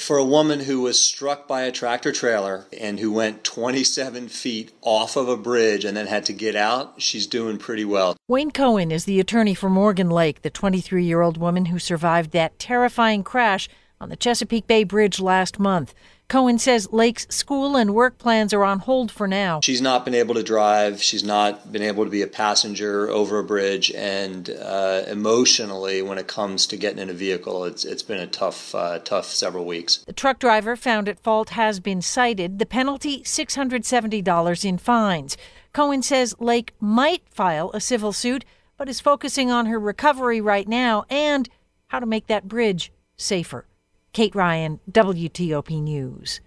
For a woman who was struck by a tractor trailer and who went 27 feet off of a bridge and then had to get out, she's doing pretty well. Wayne Cohen is the attorney for Morgan Lake, the 23-year-old woman who survived that terrifying crash on the Chesapeake Bay Bridge last month. Cohen says Lake's school and work plans are on hold for now. She's not been able to drive. She's not been able to be a passenger over a bridge. And emotionally, when it comes to getting in a vehicle, it's been a tough several weeks. The truck driver found at fault has been cited. The penalty, $670 in fines. Cohen says Lake might file a civil suit, but is focusing on her recovery right now and how to make that bridge safer. Kate Ryan, WTOP News.